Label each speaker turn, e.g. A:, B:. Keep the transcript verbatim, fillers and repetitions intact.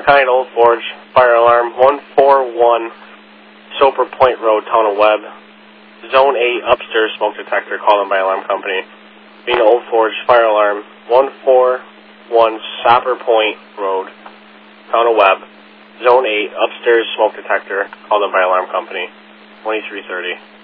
A: Kind, Old Forge, fire alarm, one four one, Soper Point Road, Town of Webb. Zone eight, upstairs smoke detector, called in by alarm company. Being Old Forge, fire alarm, one four one, Soper Point Road, Town of Webb. Zone eight, upstairs smoke detector, called in by alarm company, twenty-three thirty.